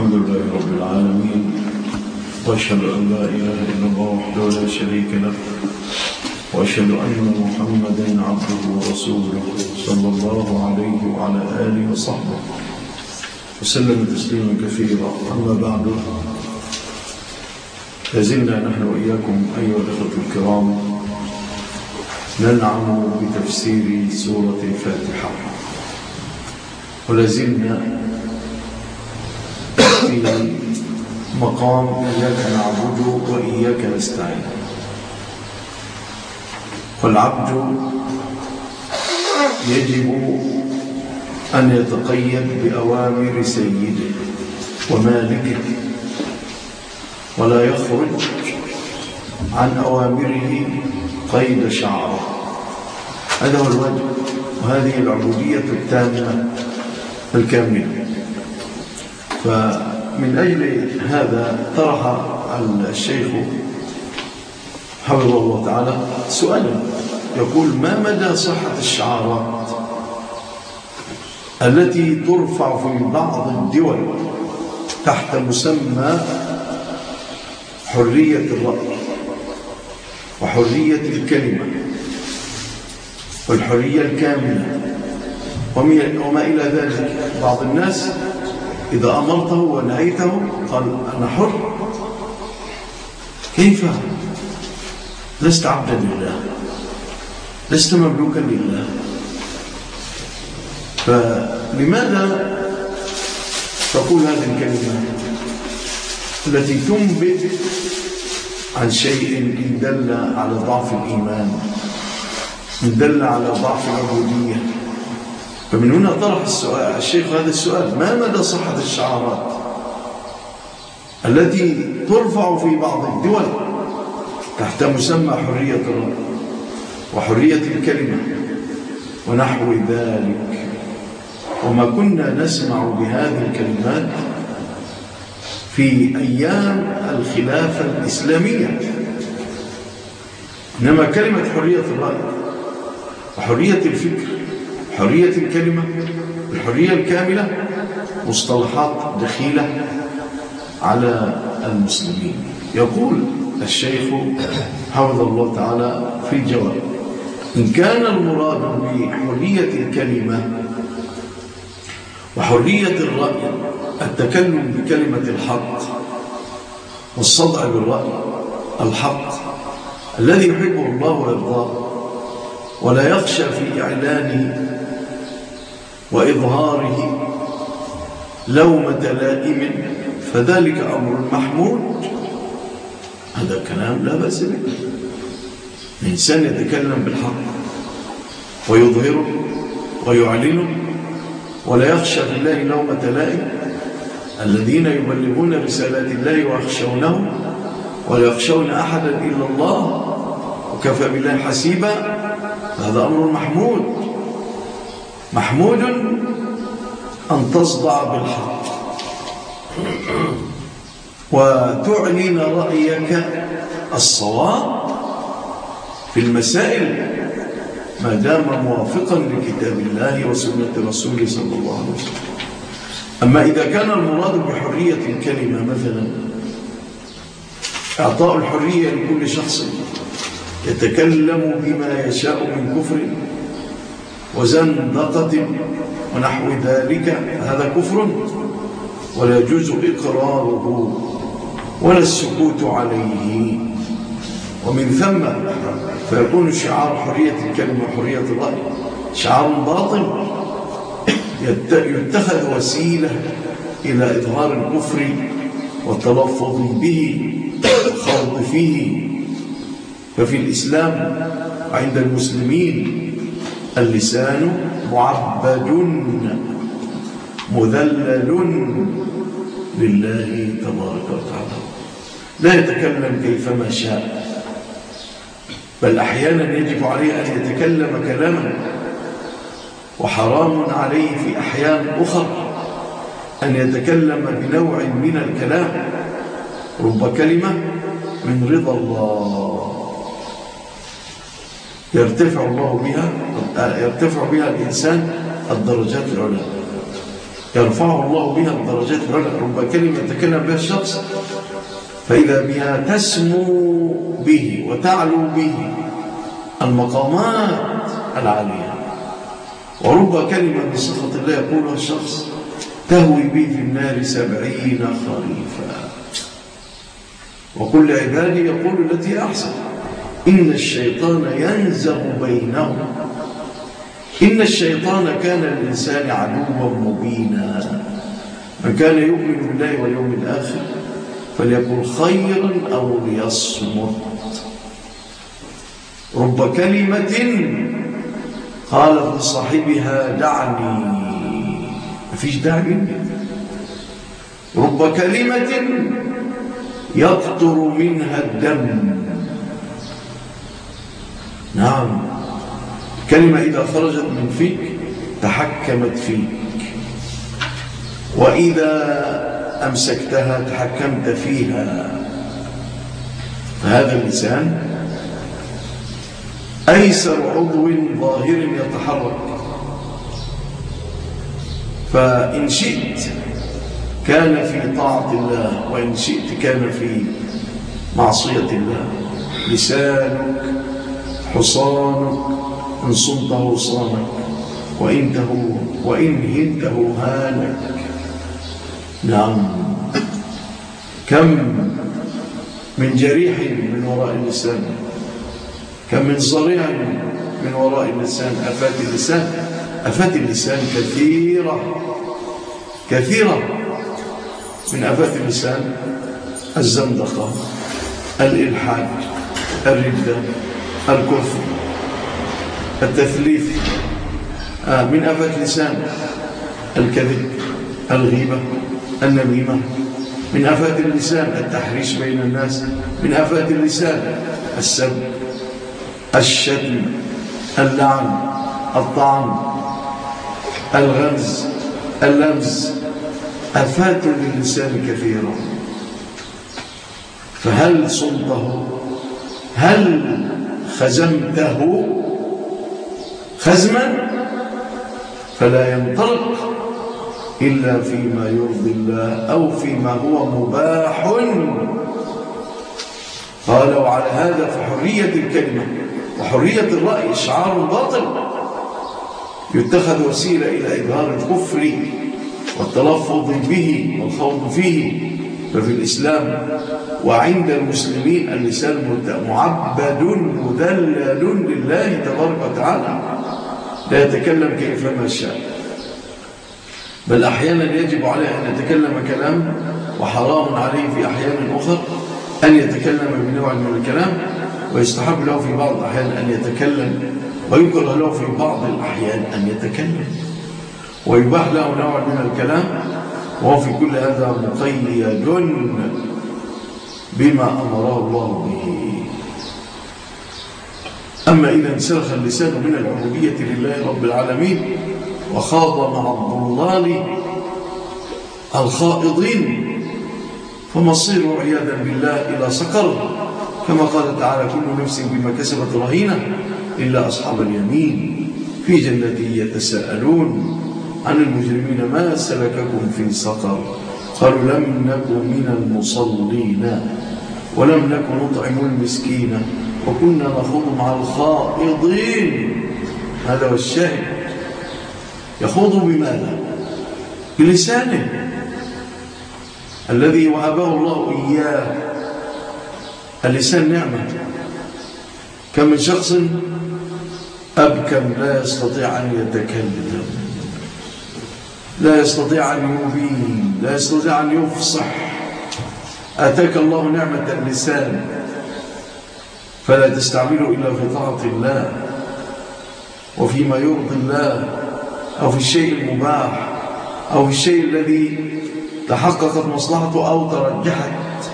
الحمد لله رب العالمين، وأشهد أن لا إله إلا الله وحده لا شريك له، وأشهد أن محمدا عبده ورسوله صلى الله عليه وعلى آله وصحبه وسلم تسليما كثيرا. أما بعد، لازلنا نحن وإياكم أيها الأخوة الكرام ننعم بتفسير سورة الفاتحة، ولازلنا في مقام إياك نعبد وإياك نستعين. والعبد يجب أن يتقيد بأوامر سيده ومالكه، ولا يخرج عن أوامره قيد شعره. هذا هو الواجب، وهذه العبودية التامة الكاملة. فمن أجل هذا طرح الشيخ حفظه الله تعالى سؤالا يقول: ما مدى صحة الشعارات التي ترفع في بعض الدول تحت مسمى حرية الرأي وحرية الكلمة والحرية الكاملة وما إلى ذلك؟ بعض الناس إذا أمرته ونهيته قال: أنا حر. كيف؟ لست عبدا لله، لست مملوكا لله. فلماذا تقول هذه الكلمة التي تنبئ عن شيء إن دل على ضعف الإيمان، إن دل على ضعف العبودية؟ فمن هنا طرح الشيخ هذا السؤال: ما مدى صحة الشعارات التي ترفع في بعض الدول تحت مسمى حرية الرأي وحرية الكلمة ونحو ذلك؟ وما كنا نسمع بهذه الكلمات في أيام الخلافة الإسلامية، إنما كلمة حرية الرأي وحرية الفكر حرية الكلمة الحرية الكاملة مصطلحات دخيلة على المسلمين. يقول الشيخ حفظه الله تعالى في الجواب: إن كان المراد بحرية الكلمة وحرية الرأي التكلم بكلمة الحق والصدع بالرأي الحق الذي يحبه الله ويرضاه، ولا يخشى في إعلانه وإظهاره لومة لائم، فذلك أمر محمود. هذا كلام لا بأس به. الإنسان يتكلم بالحق ويظهره ويعلنه ولا يخشى في الله لومة لائم. الذين يبلغون رسالات الله ويخشونه ولا يخشون أحدا إلا الله وكفى بالله حسيبا، هذا أمر محمود. محمود أن تصدع بالحق وتعلن رأيك الصواب في المسائل ما دام موافقا لكتاب الله وسنة رسوله صلى الله عليه وسلم. أما إذا كان المراد بحرية الكلمة مثلا إعطاء الحرية لكل شخص يتكلم بما يشاء من كفر وزندقة ونحو ذلك، هذا كفر ولا يجوز إقراره ولا السكوت عليه. ومن ثم فيكون شعار حرية الكلمة وحرية الرأي شعار باطل يتخذ وسيلة إلى إظهار الكفر والتلفظ به والخوض فيه. ففي الإسلام عند المسلمين اللسان معبد مذلل لله تبارك وتعالى، لا يتكلم كيفما شاء، بل أحيانا يجب عليه أن يتكلم كلاما، وحرام عليه في أحيان أخرى أن يتكلم بنوع من الكلام رب كلمة من رضا الله يرتفع بها الإنسان الدرجات العلى. يرفعه الله بها الدرجات العلى. رب كلمة يتكلم بها الشخص فإذا بها تسمو به وتعلو به المقامات العالية. ورب كلمة بسخط الله يقولها الشخص تهوي به في النار 70 خريفا. وكل عبادي يقول التي أحسن إن الشيطان ينزغ بينهم إن الشيطان كان للإنسان عدوا مبينا. من كان يؤمن بالله واليوم الآخر فليقل خيرا أو ليصمت. رب كلمة قالت لصاحبها دعني، مفيش داعي مني. رب كلمة يقطر منها الدم. نعم، كلمة إذا خرجت من فيك تحكمت فيك، وإذا أمسكتها تحكمت فيها. فهذا اللسان أيسر عضو ظاهر يتحرك، فإن شئت كان في طاعة الله وإن شئت كان في معصية الله. لسانك حصانك، إن صمته صانك وإن هنته هانك. نعم، كم من جريح من وراء اللسان، كم من صريع من وراء اللسان. أفات اللسان كثيرة من أفات اللسان: الزندقة، الإلحاد، الردة، الكفر، التثليث. من أفات اللسان الكذب، الغيبة، النميمة. من أفات اللسان التحريش بين الناس. من أفات اللسان السب، الشتم، اللعن، الطعن، الغمز، اللمز. أفات للسان كثيرة. فهل صمته؟ هل خزمته خزما؟ فلا ينطلق إلا فيما يرضي الله أو فيما هو مباح. قال: وعلى هذا فحرية الكلمة وحرية الرأي شعار باطل يتخذ وسيلة إلى إظهار الكفر والتلفظ به والخوض فيه. ففي الإسلام وعند المسلمين اللسان معبد مذلل لله تبارك وتعالى، لا يتكلم كيفما شاء، بل أحيانا يجب عليه أن يتكلم كلام، وحرام عليه في أحيان أخرى أن يتكلم بنوع من الكلام، ويستحب له في بعض الأحيان أن يتكلم، ويكره له في بعض الأحيان أن يتكلم، ويباح له نوع من الكلام، وهو في كل هذا مقيد بما أمره الله به. أما إذا انسلخ اللسان من العبودية لله رب العالمين وخاض مع الضلال الخائضين فمصيره عياذا بالله إلى سقر، كما قال تعالى: كل نفس بما كسبت رهينة إلا أصحاب اليمين في جنة يتساءلون عن المجرمين ما سلككم في سقر قالوا لم نكن من المصلين ولم نكن نطعم المسكين وكنا نخوض مع الخائضين. هذا هو الشاهد. يخوض بماذا؟ بلسانه الذي وهبه الله إياه. اللسان نعمة. كم من شخص أبكم لا يستطيع أن يتكلم، لا يستطيع أن يبين، لا يستطيع أن يفصح. آتاك الله نعمة اللسان فلا تستعمله إلا في طاعة الله وفيما يرضي الله، أو في الشيء المباح، أو في الشيء الذي تحققت مصلحته أو ترجحت.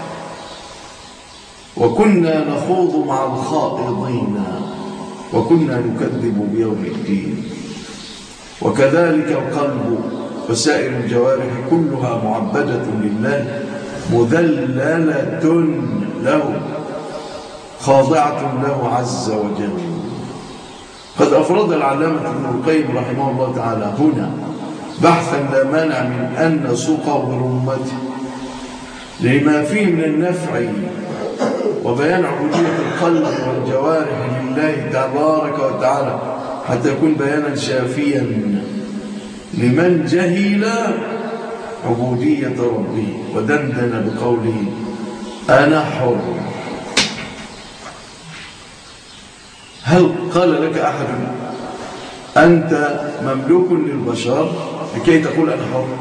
وكنا نخوض مع الخائضين وكنا نكذب بيوم الدين. وكذلك القلب وسائر الجوارح كلها معبدة لله مذللة له خاضعة له عز وجل. قد أفرد العلامة ابن القيم رحمه الله تعالى هنا بحثا لا مانع من أن نسوقه برمته لما فيه من النفع وبيان عبودية القلب والجوارح لله تبارك وتعالى حتى يكون بيانا شافيا لمن جهل عبودية ربه ودندن بقوله أنا حر. هل قال لك أحد أنت مملوك للبشر لكي تقول أنا حر؟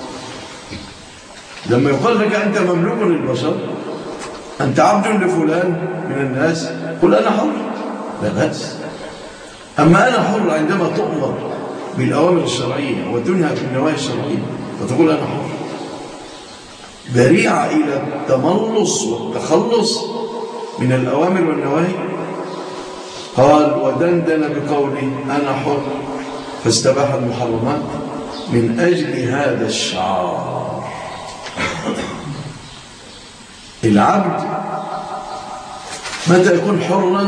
لما يقال لك أنت مملوك للبشر، أنت عبد لفلان من الناس، قل أنا حر لا بأس. أما أنا حر عندما تؤمر بالأوامر الشرعية وتنهى بالنواهي الشرعية فتقول أنا حر، ذريعة إلى التملص والتخلص من الأوامر والنواهي. قال ودندن بقوله أنا حر فاستباح المحرمات من أجل هذا الشعار. العبد متى يكون حرا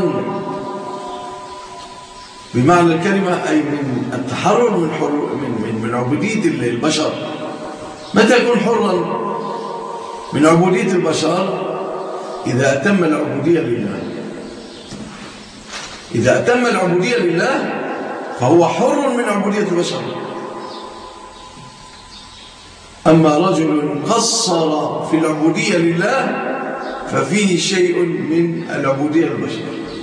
بمعنى الكلمة أي من التحرر من عبودية البشر؟ متى يكون حرا من عبودية البشر؟ إذا أتم العبودية لله. إذا أتم العبودية لله فهو حر من عبودية البشر. أما رجل قصر في العبودية لله ففيه شيء من العبودية للبشر،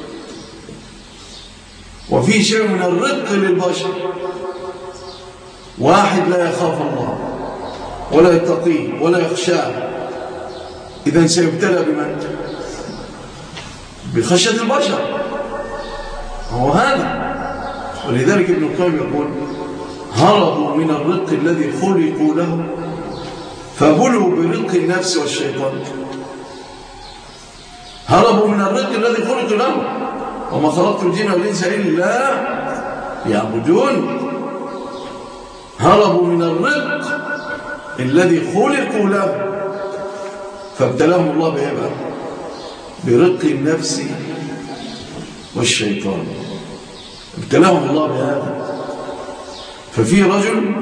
وفيه شيء من الرق للبشر. واحد لا يخاف الله ولا يتقيه ولا يخشاه، إذن سيبتلى بمن؟ بخشية البشر. هو هذا. ولذلك ابن القيم يقول هربوا من الرق الذي خلقوا له فبلوا برق النفس والشيطان. هربوا من الرق الذي خلقوا له، وما خلقت الجن والإنس إلا ليعبدون. هربوا من الرق الذي خلقوا له فابتلاهم الله بإيه؟ برق النفس والشيطان. ابتلاهم الله بهذا. ففي رجل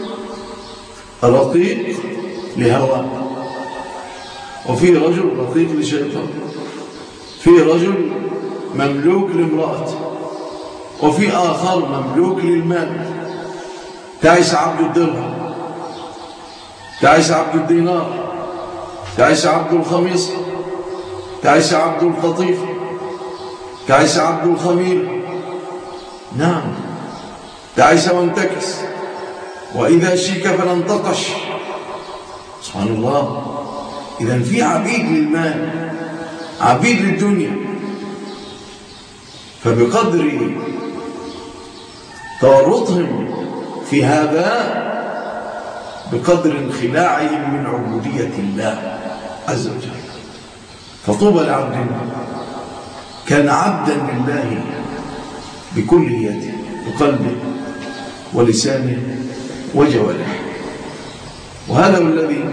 رقيق لهوى، وفي رجل رقيق لشيطان، في رجل مملوك لامرأة، وفي آخر مملوك للمال. تعس عبد الدرهم، تعس عبد الدينار، تعس عبد الخميص، تعس عبد القطيف، تعس عبد الخميل. نعم، تعس وانتكس، وإذا شيك فلا انتقش. سبحان الله. إذن في عبيد للمال، عبيد للدنيا. فبقدر تورطهم في هذا بقدر انخلاعهم من عبودية الله عز وجل. فطوبى لعبد كان عبدا لله بكليته، بقلبه ولسانه وجوارحه. وهذا هو الذي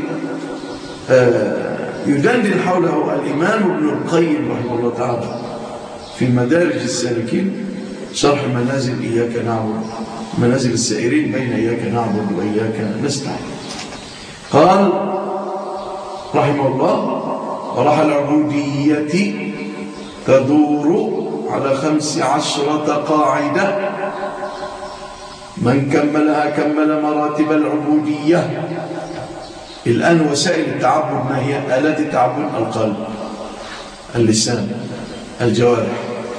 يدندن حوله الإمام ابن القيم رحمه الله تعالى في مدارج السالكين، شرح منازل إياك نعبد، منازل السائرين بين إياك نعبد وإياك نستعين. قال رحمه الله وراح العبودية تدور على 15 قاعدة، من كملها كمل مراتب العبودية. الآن وسائل التعبد ما هي؟ آلات التعبد: القلب، اللسان، الجوارح.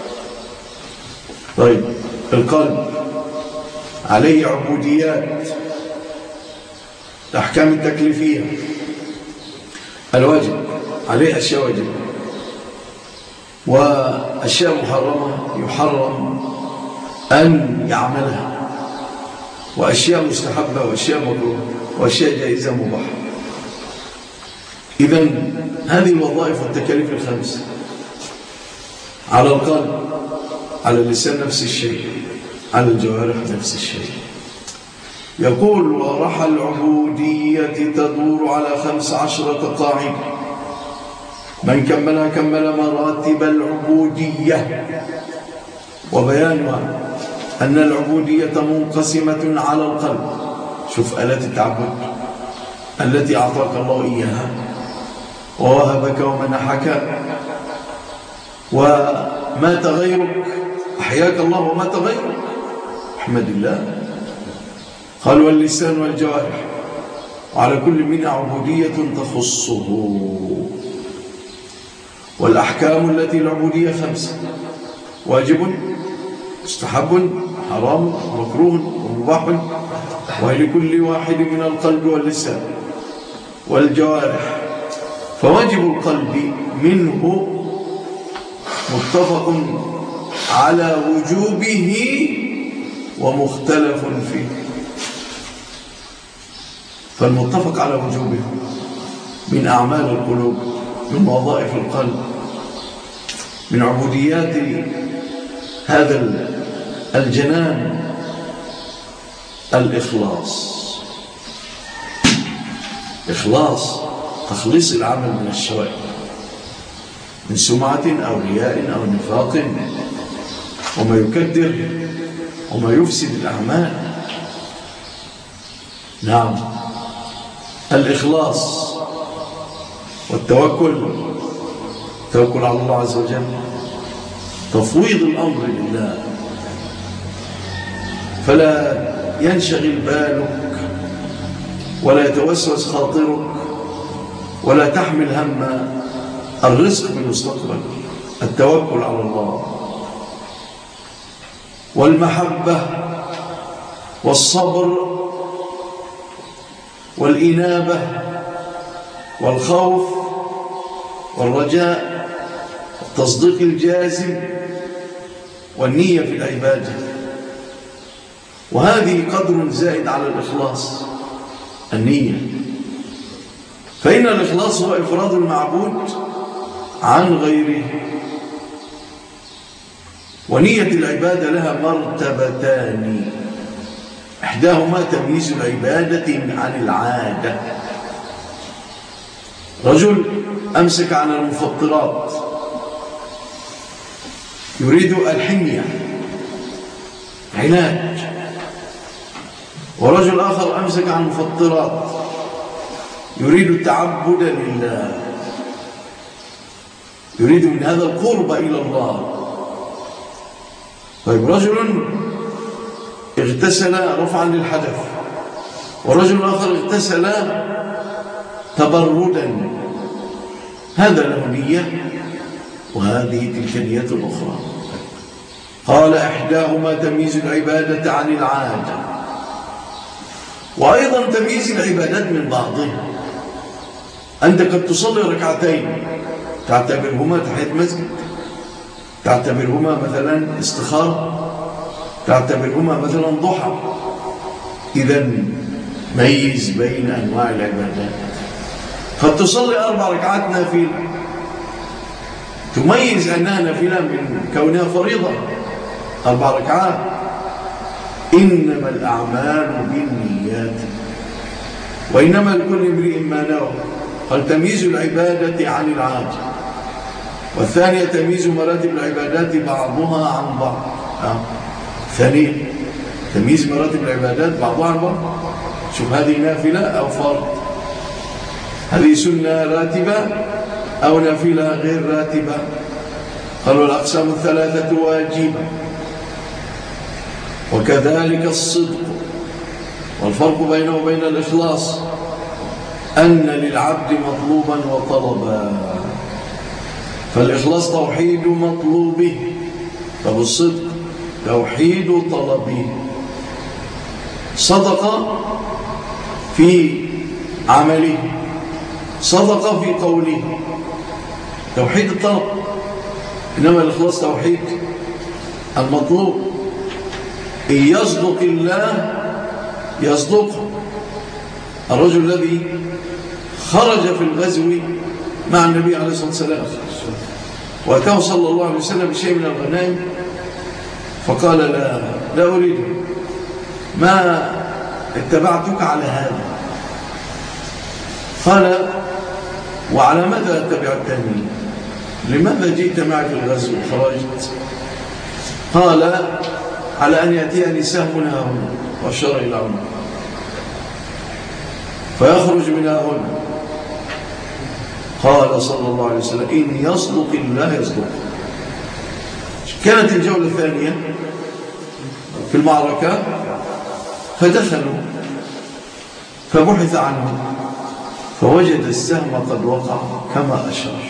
طيب، القلب عليه عبوديات، الأحكام التكليفية، الواجب عليه أشياء واجبة، وأشياء محرمة يحرم أن يعملها، وأشياء مستحبة وأشياء مكروهة وأشياء جائزة مباحة. إذن هذه الوظائف والتكاليف الخمس على القلب، على اللسان نفس الشيء، على الجوارح نفس الشيء. يقول ورح العبودية تدور على 15 قاعدة، من كملها كمل مراتب العبودية. وبيانها أن العبودية منقسمة على القلب شوف آلات التعبد التي أعطاك الله إياها ووهبك ومنحك، ومات غيرك، أحياك الله ومات غيرك، احمد الله. قال واللسان والجوارح، وعلى كل منها عبودية تخصه. والأحكام التي العبودية 5: واجب، مستحب، حرام، مكروه، ومباح، ولكل واحد من القلب واللسان والجوارح. فواجب القلب منه متفق على وجوبه ومختلف فيه. فالمتفق على وجوبه من أعمال القلوب، من وظائف القلب، من عبوديات هذا الجنان الإخلاص. إخلاص تخليص العمل من الشوائب، من سمعة أو رياء أو نفاق وما يكدر وما يفسد الأعمال. نعم، الإخلاص والتوكل، التوكل على الله عز وجل، تفويض الأمر لله، فلا ينشغل بالك ولا يتوسوس خاطرك ولا تحمل هم الرزق في المستقبل. التوكل على الله، والمحبة والصبر والإنابة والخوف والرجاء والتصديق الجازم والنية في العبادة. وهذه قدر زائد على الإخلاص، النية. فإن الإخلاص هو إفراد المعبود عن غيره. ونية العبادة لها مرتبتان: إحداهما تمييز العبادة عن العادة. رجل أمسك عن المفطرات يريد الحمية، علاج. ورجل آخر أمسك عن المفطرات يريد التعبد لله، يريد من هذا القرب إلى الله. طيب، رجل اغتسل رفعا للحدث، ورجل آخر اغتسل تبردا، هذا له نية وهذه تلك نية أخرى. قال إحداهما تمييز العبادة عن العادة، وأيضا تمييز العبادات من بعضها. أنت قد تصلي ركعتين تعتبرهما تحية مسجد، تعتبرهما مثلا استخارة، تعتبرهما مثلا ضحى. إذن ميز بين أنواع العبادات. قد تصلي 4 ركعات نافلة، تميز أنها نافلة من كونها فريضة 4 ركعات. إنما الأعمال بالنيات وإنما لكل امرئ ما نوى. قال تمييز العبادة عن العادة. والثانية تمييز مراتب العبادات بعضها عن بعض. ثانية تمييز مراتب العبادات بعضها عن بعض. شوف، هذه نافلة أو فرض، هذه سنة راتبة أو نافلة غير راتبة. قالوا الأقسام 3 واجبة. وكذلك الصدق. والفرق بينه وبين الإخلاص أن للعبد مطلوبا وطلبا. فالإخلاص توحيد مطلوبه، طب الصدق توحيد طلبه. صدق في عمله، صدق في قوله، توحيد الطلب. إنما الإخلاص توحيد المطلوب. إن يصدق الله يصدقه. الرجل الذي خرج في الغزو مع النبي عليه الصلاة والسلام وأتاه صلى الله عليه وسلم بشيء من الغنائم، فقال لا أريده، ما اتبعتك على هذا. قال وعلى ماذا اتبعتني؟ لماذا جئت معي في الغزو وخرجت؟ قال على أن يأتيني سهم هنا وأشار إلى عمر. فيخرج منها هنا. قال صلى الله عليه وسلم إن يصدق الله يصدق. كانت الجولة الثانية في المعركة فدخلوا فبحث عنه فوجد السهم قد وقع كما أشار.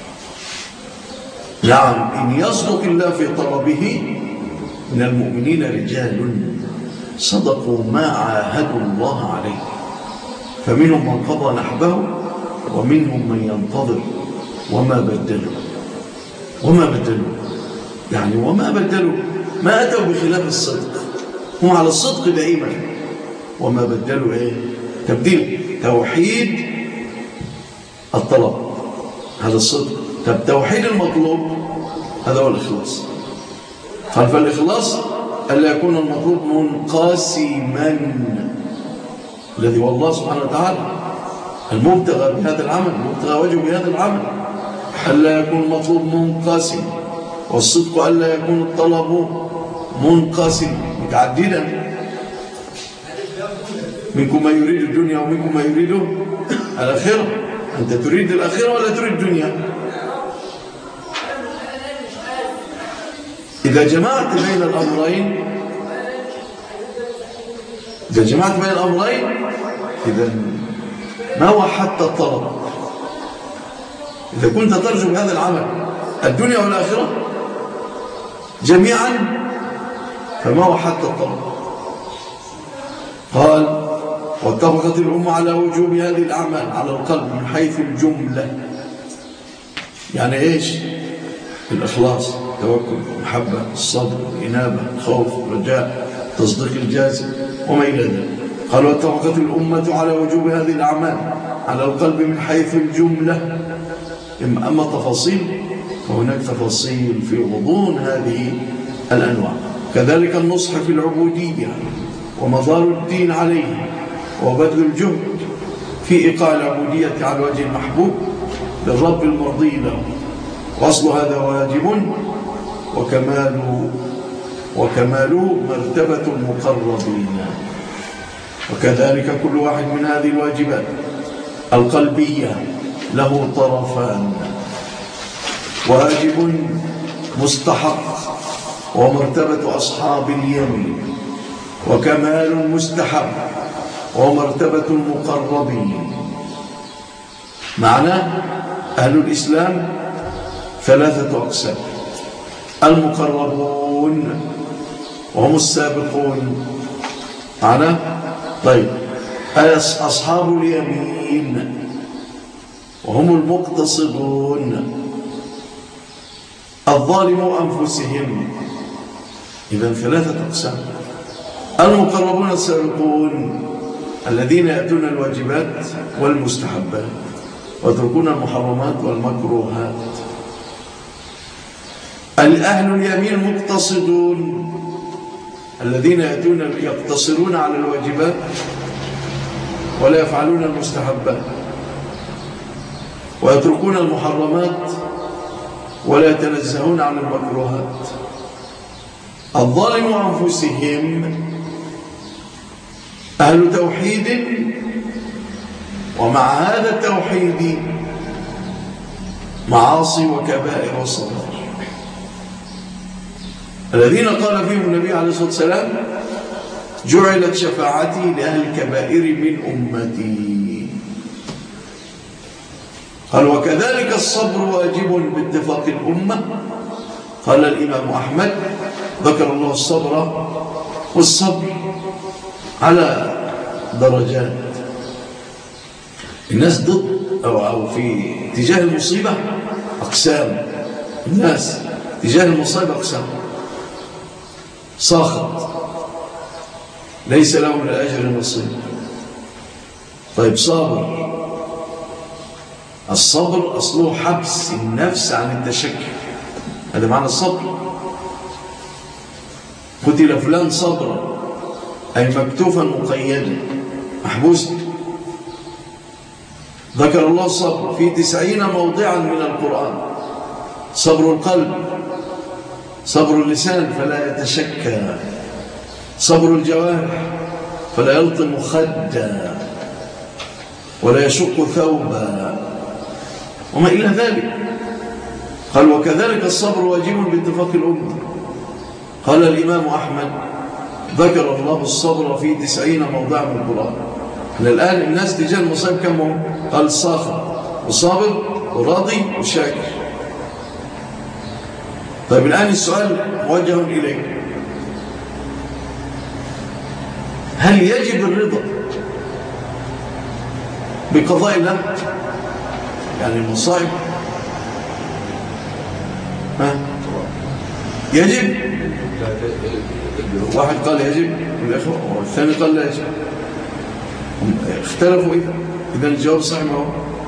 نعم إن يصدق الله في طلبه من المؤمنين رجال صدقوا ما عاهدوا الله عليه فمنهم من قضى نحبه ومنهم من ينتظر وما بدلوا يعني وما بدلوا، ما أتوا بخلاف الصدق، هم على الصدق دائما، وما بدلوا إيه؟ تبديل. توحيد الطلب هذا الصدق، توحيد المطلوب هذا هو الإخلاص. قال فالإخلاص ألا يكون المطلوب منقسما، الذي هو الله سبحانه وتعالى المبتغى بهذا العمل، المبتغى وجهه بهذا العمل، ألا يكون المطلوب منقسم، والصدق ألا يكون الطلب منقسم متعددا، منكم ما يريد الدنيا ومنكم ما يريد الآخرة. أنت تريد الآخرة ولا تريد الدنيا؟ إذا جمعت بين الأمرين إذا ما وحدت الطلب. إذا كنت ترجو بهذا العمل الدنيا والآخرة جميعا فما وحدت الطلب. قال واتفقت الأمة على وجوب هذه الأعمال على القلب من حيث الجملة. يعني إيش؟ الإخلاص، التوكل، المحبة، الصبر، الإنابة، الخوف، الرجاء، تصديق الجازم وما إلى ذلك. قال واتفقت الأمة على وجوب هذه الأعمال على القلب من حيث الجملة. أما التفاصيل فهناك تفاصيل في غضون هذه الأنواع. كذلك النصح في العبودية ومدار الدين عليه وبذل الجهد في إيقاع العبودية على الوجه المحبوب للرب المرضي له. وأصل هذا واجب وكماله مرتبة المقربين. وكذلك كل واحد من هذه الواجبات القلبية له طرفان: واجب مستحق ومرتبة أصحاب اليمين، وكمال مستحب ومرتبة المقربين. معناه أهل الإسلام ثلاثة أقسام: المقربون وهم السابقون. معناه طيب أصحاب اليمين وهم المقتصدون، الظالموا أنفسهم. إذن ثلاثة أقسام: المقربون السابقون الذين يأتون الواجبات والمستحبات ويتركون المحرمات والمكروهات. الأهل اليمين المقتصدون الذين يقتصرون على الواجبات ولا يفعلون المستحبات ويتركون المحرمات ولا يتنزهون عن المكروهات. الظالم أنفسهم أهل توحيد ومع هذا التوحيد معاصي وكبائر وصغائر، الذين قال فيهم النبي عليه الصلاة والسلام: جعلت شفاعتي لأهل الكبائر من أمتي. قال وكذلك الصبر واجب باتفاق الأمة. قال الإمام أحمد ذكر الله الصبر والصبر على درجات. الناس ضد أو في اتجاه المصيبة أقسام. الناس اتجاه المصيبة أقسام: ساخط ليس له من الأجر نصيب. طيب صابر، الصبر أصله حبس النفس عن التشكي، هذا معنى الصبر. قتل فلان صبرا أي مكتوفا مقيدا محبوسا. ذكر الله الصبر في 90 موضعا من القرآن: صبر القلب، صبر اللسان فلا يتشكى، صبر الجوارح فلا يلطم خدا، ولا يشق ثوبا وما إلى ذلك. قال وكذلك الصبر واجب باتفاق الأمة. قال الإمام أحمد ذكر الله الصبر في 90 موضع من القرآن. الآن الناس تجاه المصائب كم هم؟ قال الصاخر والصابر والراضي والشاكر. طيب الآن السؤال موجه إليك، هل يجب الرضا بقضاء الله؟ يعني المصائب يجب؟ واحد قال يجب الأخوة والثاني قال لا يجب، اختلفوا إذا الجواب صحيح ما هو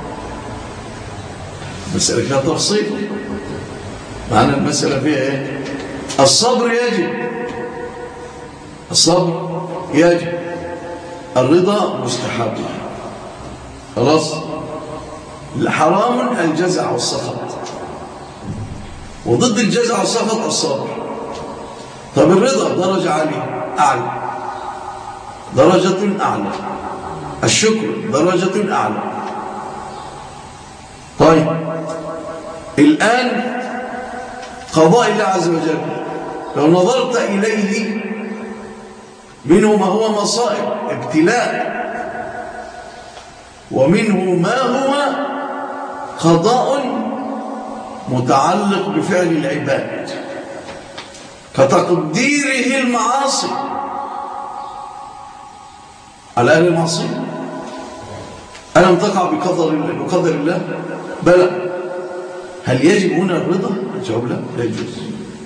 مسألة فيها تفصيل. معنى المسألة فيها إيه؟ الصبر يجب، الصبر يجب، الرضا مستحب. خلاص. الحرام الجزع والسخط، وضد الجزع والسخط الصبر. طب الرضا درجة عالية أعلى، درجة أعلى، الشكر درجة أعلى. طيب الآن قضاء الله عز وجل لو نظرت إليه منه ما هو مصائب ابتلاء، ومنه ما هو قضاء متعلق بفعل العباد كتقديره المعاصي على أهل المعصية. ألم تقع بقدر الله؟ بلى. هل يجب هنا الرضا؟ الجواب لا، لا يجوز.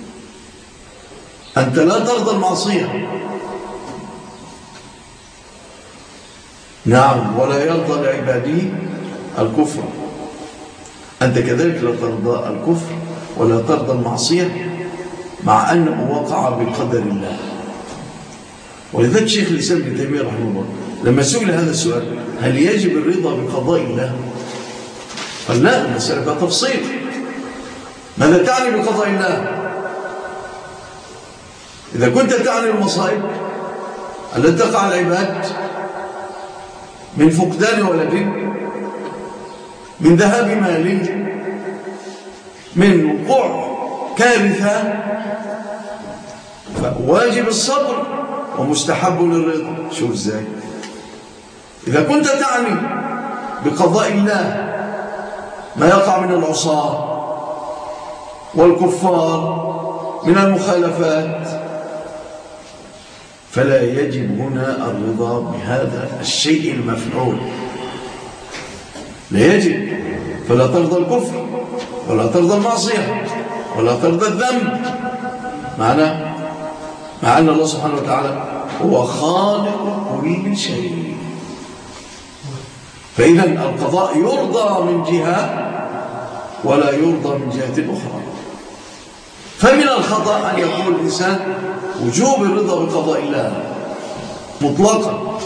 أنت لا ترضى المعصية، نعم، ولا يرضى لعباده الكفر. أنت كذلك لا ترضى الكفر ولا ترضى المعصية مع أنه وقع بقدر الله. ولذلك شيخ الإسلام ابن تيمية رحمه الله لما سئل هذا السؤال هل يجب الرضا بقضاء الله؟ قال لا، المسألة تفصيل. ماذا تعني بقضاء الله؟ إذا كنت تعني المصائب التي تقع العباد من فقدان ولد، من ذهاب مال، من وقوع كارثة، فواجب الصبر ومستحب للرضا. شوف ازاي. إذا كنت تعني بقضاء الله ما يقع من العصاة والكفار من المخالفات فلا يجب هنا الرضا بهذا الشيء المفعول، لا يجب. فلا ترضى الكفر ولا ترضى المعصية ولا ترضى الذنب، مع أن الله سبحانه وتعالى هو خالق كل شيء. فإذا القضاء يرضى من جهة ولا يرضى من جهة أخرى. فمن الخطأ أن يقول الإنسان وجوب الرضا بقضاء الله مطلقا.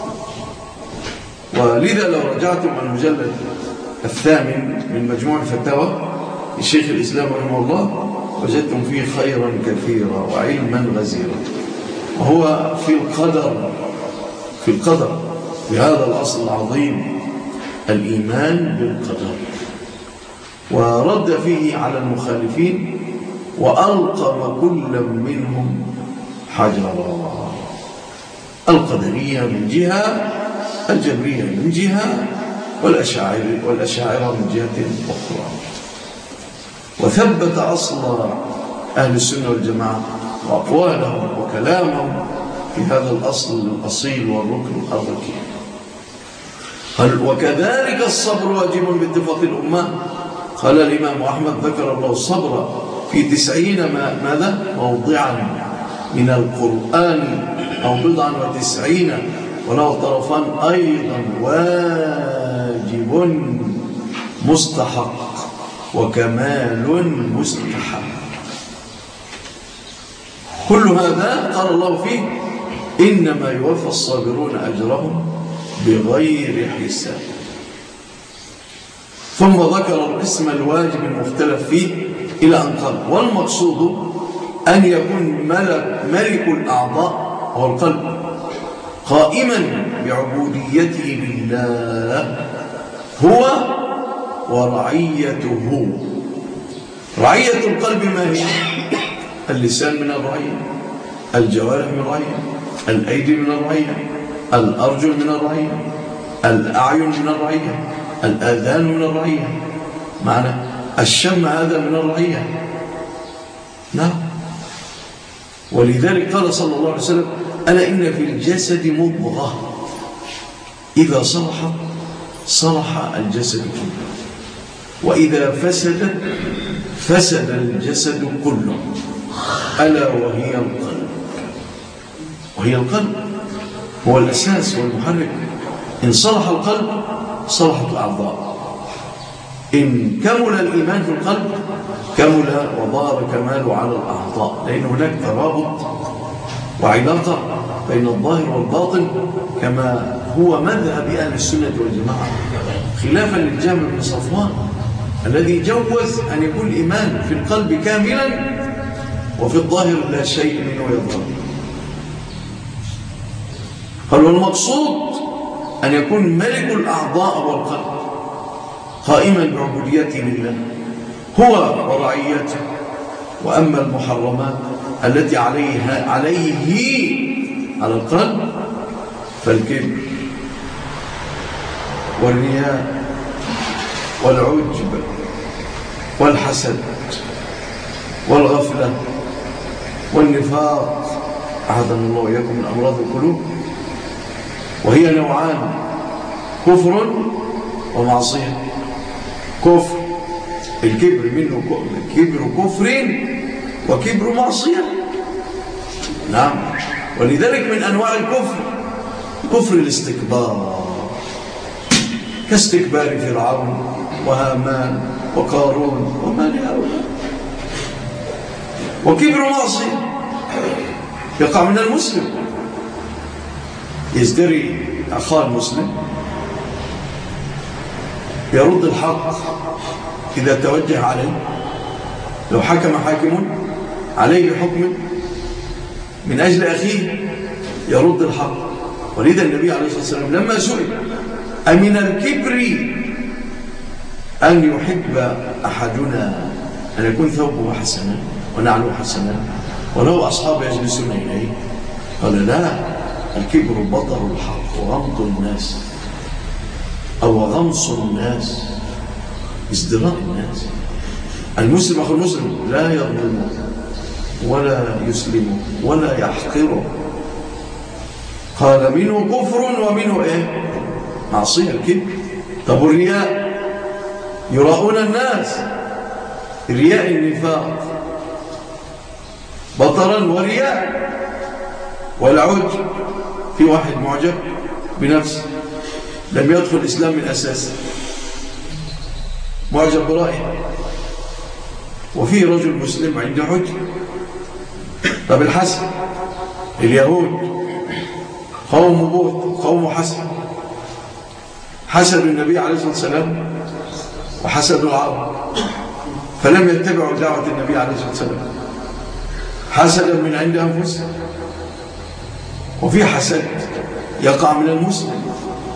ولذا لو رجعتم المجلد 8 من مجموع الفتاوى لشيخ الإسلام رحمه الله وجدتم فيه خيرا كثيرا وعلما غزيرا. وهو في القدر في هذا الأصل العظيم الإيمان بالقدر، ورد فيه على المخالفين وألقم كل منهم حجرا. القدرية من جهة، الجبرية من جهة، والأشاعرة من جهة أخرى. وثبت أصل أهل السنة والجماعة وأقوالهم وكلامهم في هذا الأصل الأصيل والركن الركين. وكذلك الصبر واجب باتفاق الأمة. قال الإمام أحمد ذكر الله الصبر في 90 ماذا؟ موضعا من القرآن أو 90 وله طرفان أيضا واجب مستحق وكمال مستحب. كل هذا قال الله فيه إنما يوفى الصابرون أجرهم بغير حساب. ثم ذكر القسم الواجب المختلف فيه إلى أن قال والمقصود أن يكون ملك الأعضاء هو القلب قائما بعبوديته لله هو ورعيته. رعية القلب ما هي؟ اللسان من الرعية، الجوارح من الرعية، الأيدي من الرعية، الأرجل من الرعية، الأعين من الرعية، الآذان من الرعية، معنى الشم هذا من الرعية. نعم. ولذلك قال صلى الله عليه وسلم: ألا إن في الجسد مضغة إذا صلحت صلح الجسد كله، وإذا فسدت فسد الجسد كله، ألا وهي القلب. وهي القلب هو الأساس والمحرك. إن صلح القلب صلحت الأعضاء. إن كمل الإيمان في القلب كمل وظهر كماله على الأعضاء، لأن هناك ترابط وعلاقة بين الظاهر والباطن كما هو مذهب أهل السنة والجماعة، خلافا للجهم بن صفوان الذي جوز أن يكون الإيمان في القلب كاملا وفي الظاهر لا شيء منه يظهر. قال: والمقصود أن يكون ملك الأعضاء والقلب قائما بعبوديته لله هو ورعيته. وأما المحرمات التي عليه على القلب فالكبر والرياء والعجب والحسد والغفلة والنفاق، أعاذنا الله وإياكم من أمراض القلوب. وهي نوعان: كفر ومعصية. كفر الكبر منه كبر كفر وكبر معصية. نعم. ولذلك من أنواع الكفر كفر الاستكبار، كاستكبار فرعون وهامان وقارون وما لهؤلاء. وكبر معصية يقع من المسلم، يزدري أخاه المسلم، يرد الحق إذا توجه عليه. لو حكم حاكم عليه بحكم من أجل أخيه يرد الحق. ولذا النبي عليه الصلاة والسلام لما سئل: أمن الكبر أن يحب أحدنا أن يكون ثوبه حسنا ونعله حسنا وله أصحاب يجلسون إليه؟ قال: لا، الكبر بطر الحق وغمط الناس أو غمص الناس، ازدراء الناس. المسلم أخو المسلم لا يظلمه ولا يسلمه ولا يحقره. قال: منه كفر ومنه إيه؟ معصية، الكبر. طب الرياء، يراؤون الناس، رياء النفاق بطرا ورياء. والعجب، في واحد معجب بنفسه لم يدخل الإسلام من أساسه، معجب برأيه. وفي رجل مسلم عنده حجة. طب الحسد، اليهود قوم بوت قوم حسد، حسدوا النبي عليه الصلاة والسلام وحسدوا العرب فلم يتبعوا دعوة النبي عليه الصلاة والسلام، حسدا من عند أنفسهم. وفي حسد يقع من المسلم.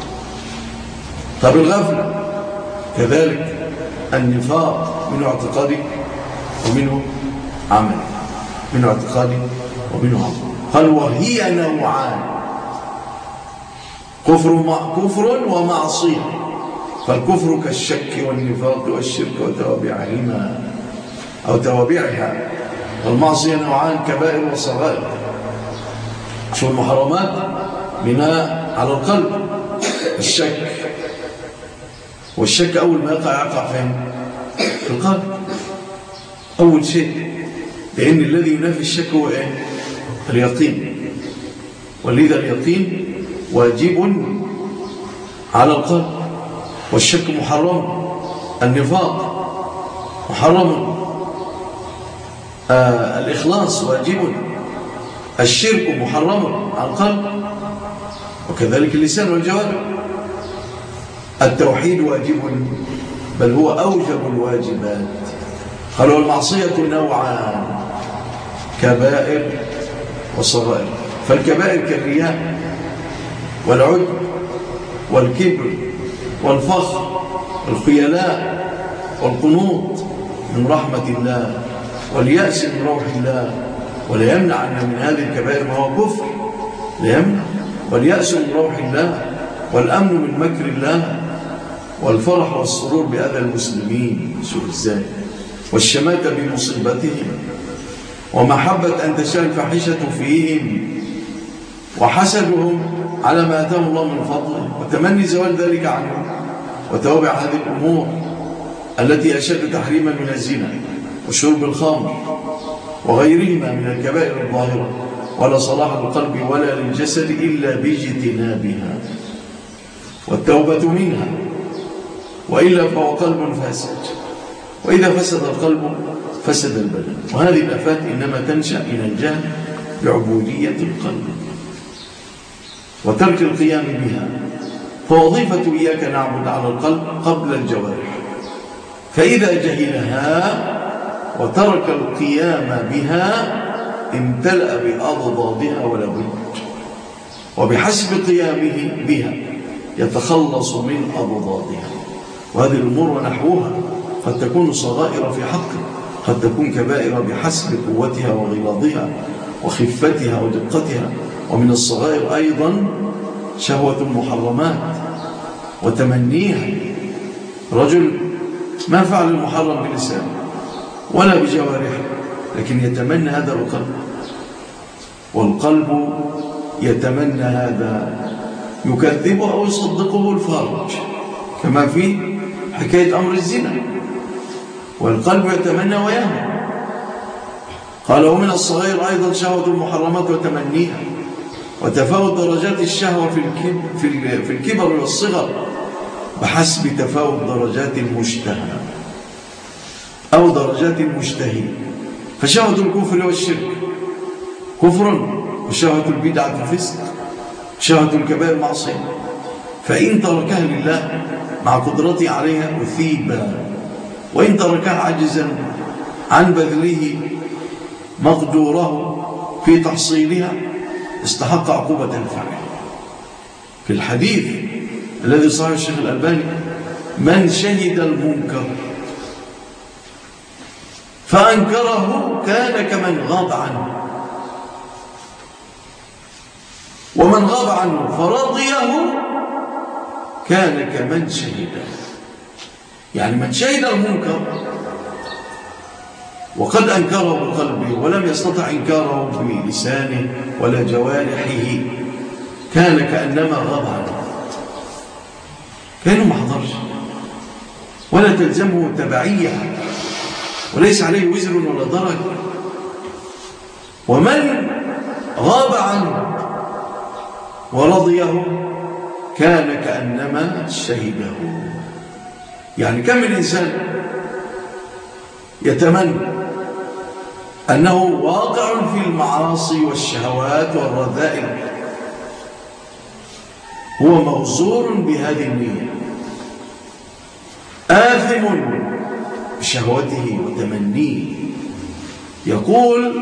طب الغفلة كذلك، النفاق منه اعتقادي ومنه عمل، منه اعتقادي ومنه عمل. قال: وهي نوعان: كفر ومعصية. فالكفر كالشك والنفاق والشرك وتوابعهما أو توابعها. والمعصية نوعان: كبائر وصغائر. شو المحرمات؟ بناء على القلب، الشك. والشك أول ما يقع فين؟ في القلب أول شيء، لأن الذي ينافي الشك هو إيه؟ اليقين. ولذا اليقين واجب على القلب. والشك محرم، النفاق محرم، الإخلاص واجب، الشرك محرم على القلب، وكذلك اللسان والجوارح. التوحيد واجب، بل هو أوجب الواجبات. قالوا: المعصية نوعان: كبائر وصغائر. فالكبائر كالرياء والعجب والكبر والفخر والخيلاء والقنوط من رحمة الله واليأس من روح الله. ولا يمنع أن من هذه الكبائر ما هو كفر، لا يمنع. واليأس من روح الله، والأمن من مكر الله، والفرح والسرور بأذى المسلمين، شوف ازاي، والشماتة بمصيبتهم، ومحبة أن تشاء الفاحشة فيهم، وحسدهم على ما أتاهم الله من فضله، وتمني زوال ذلك عنهم، وتوابع هذه الأمور التي أشد تحريما من الزنا وشرب الخمر وغيرهما من الكبائر الظاهرة. ولا صلاح للقلب ولا للجسد إلا باجتنابها والتوبة منها، وإلا فهو قلب فاسد، وإذا فسد القلب فسد البدن. وهذه الآفات إنما تنشأ من الجهل بعبودية القلب وترك القيام بها. فوظيفة إياك نعبد على القلب قبل الجوارح، فإذا جهلها وترك القيام بها امتلأ بأضدادها ولا بد، وبحسب قيامه بها يتخلص من أضدادها. وهذه الأمور ونحوها قد تكون صغائر في حقه، قد تكون كبائر بحسب قوتها وغلاظها وخفتها ودقتها. ومن الصغائر أيضا شهوة المحرمات وتمنيها. رجل ما فعل المحرم بلسانه ولا بجوارحه، لكن يتمنى هذا القلب، والقلب يتمنى هذا، يكذبه أو يصدقه الفرج، كما في حكاية أمر الزنا، والقلب يتمنى ويهوى. قال ومن الصغير أيضا شهوة المحرمات وتمنيها، وتفاوت درجات الشهوة في الكبر والصغر بحسب تفاوت درجات المشتهى أو درجات المشتهي. فشهوة الكفر والشرك كفر، وشهوة البدعة فسق، شهوة الكبائر معصية. فإن تركها لله مع قدرته عليها أثيبا، وإن تركها عجزا عن بذله مقدوره في تحصيلها استحق عقوبة الفاعل. في الحديث الذي صححه الشيخ الألباني: من شهد المنكر فأنكره كان كمن غاب عنه، ومن غاب عنه فرضيه كان كمن شهده. يعني من شهد المنكر وقد أنكره بقلبه ولم يستطع إنكاره بلسانه ولا جوارحه كان كأنما غاب عنه، كأنه ما حضرش، ولا تلزمه تبعية، وليس عليه وزر ولا درج. ومن غاب عنه ورضيه كان كأنما شهده. يعني كم من إنسان يتمنى أنه واقع في المعاصي والشهوات والرذائل، هو موزور بهذه النية، آثم بشهوته وتمنيه. يقول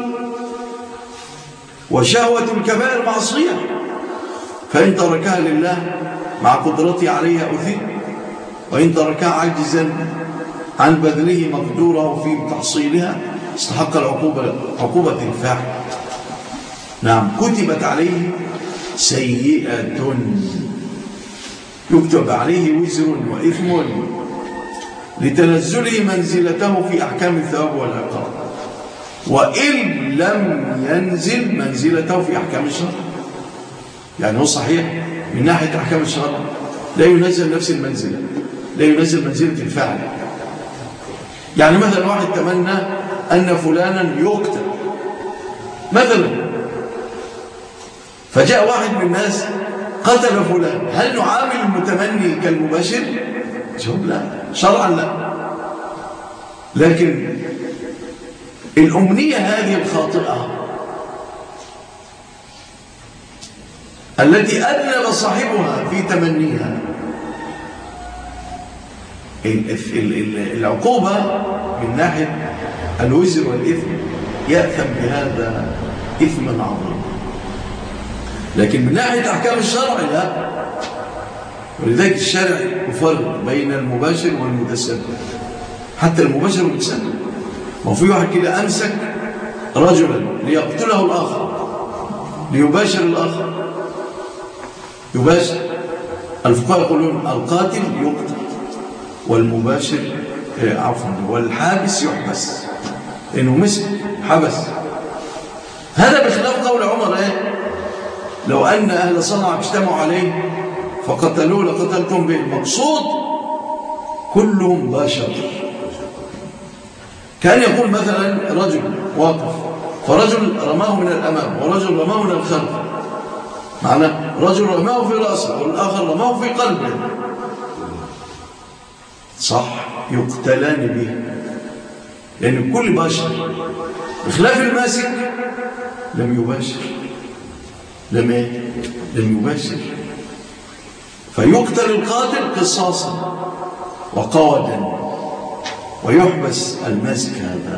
وشهوة الكبائر معصية، فإن تركها لله مع قدرته عليها أثيب، وإن تركها عجزا عن بذله مقدوره في تحصيلها استحق عقوبة الفاعل. نعم، كتبت عليه سيئة، يكتب عليه وزر وإثم لتنزله منزلته في أحكام الثواب والعقاب، وإن لم ينزل منزلته في أحكام الشرع. يعني هو صحيح من ناحية أحكام الشرع لا ينزل نفس المنزلة، لا ينزل منزلة الفاعل. يعني مثلا واحد تمنى أن فلانا يقتل مثلا، فجاء واحد من الناس قتل فلان، هل نعامل المتمني كالمباشر؟ جواب لا، شرعا لا. لكن الأمنية هذه الخاطئة التي أذنب صاحبها في تمنيها، العقوبة من ناحية الوزر والإثم يأثم بهذا إثما عظيما. لكن من ناحية أحكام الشرع لا. ولذلك الشرع يفرق بين المباشر والمتسبب. حتى المباشر والمتسبب، ما في واحد كده أمسك رجلا ليقتله الآخر، ليباشر الآخر، يباشر. الفقهاء يقولون القاتل يقتل والمباشر والحابس يحبس، لأنه مسك حبس. هذا بخلاف قول عمر لو أن أهل صنعاء اجتمعوا عليه فقتلوه لقتلتم به. المقصود كلهم باشر. كان يقول مثلا رجل واقف فرجل رماه من الأمام ورجل رماه من الخلف، معنى رجل رماه في رأسه والآخر رماه في قلبه، صح يقتلان به، لأن كل باشر. بخلاف الماسك لم يباشر، لم يباشر، فيقتل القاتل قصاصا وقودا ويحبس الماسك. هذا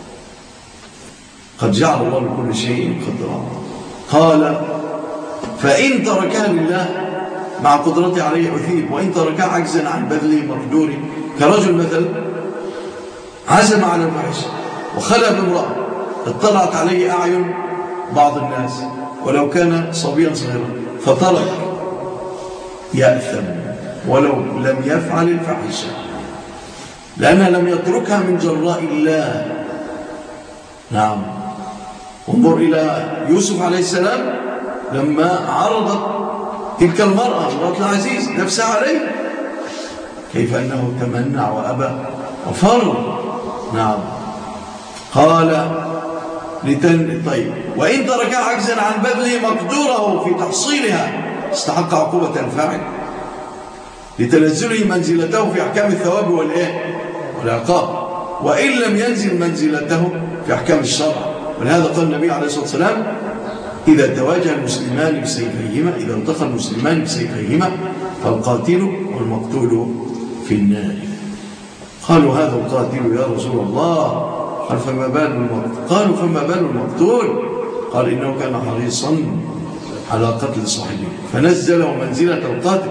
قد جعل الله لكل شيء قدرا. قال فإن تركها لله مع قدرته عليه أثيب، وإن تركها عجزا عن بذله مقدوره. كرجل مثلا عزم على الفحش وخلى بامرأة اطلعت عليه أعين بعض الناس ولو كان صبيا صغيرا فترك، يأثم ولو لم يفعل الفحشة، لأنها لم يتركها من جراء الله. نعم، انظر إلى يوسف عليه السلام لما عرضت تلك المرأة امرأة العزيز نفسها عليه، كيف أنه تمنع وأبى وفر. نعم، قال طيب وإن تركها عجزا عن بذله مقدوره في تحصيلها استحق عقوبة الفاعل لتنزله منزلته في أحكام الثواب والعقاب، وإن لم ينزل منزلته في أحكام الشرع. ولهذا قال النبي عليه الصلاة والسلام إذا تواجه المسلمان بسيفيهما، إذا التقى المسلمان بسيفيهما فالقاتل والمقتول في النار. قالوا هذا القاتل يا رسول الله، قال فما بال المقتول؟ قالوا فما بال المقتول؟ قال إنه كان حريصا على قتل صاحبه فنزله منزلة القاتل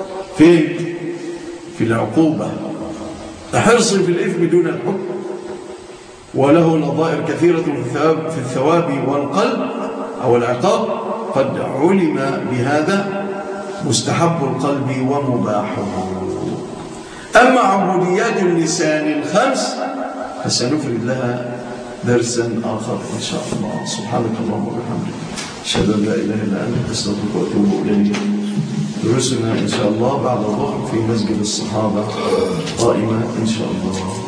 في العقوبة، حرص في الإثم دون الحكم، وله نظائر كثيرة في الثواب والقلب أو العقاب. قد علم بهذا مستحب القلب ومباحه. أما عبوديات اللسان الخمس فسنفرد لها درسا آخر إن شاء الله. سبحانك اللهم وبحمدك أشهد أن لا إله إلا أنت أستغفرك وأتوب إليك. دروسنا إن شاء الله بعد الظهر في مسجد الصحابة قائمة إن شاء الله.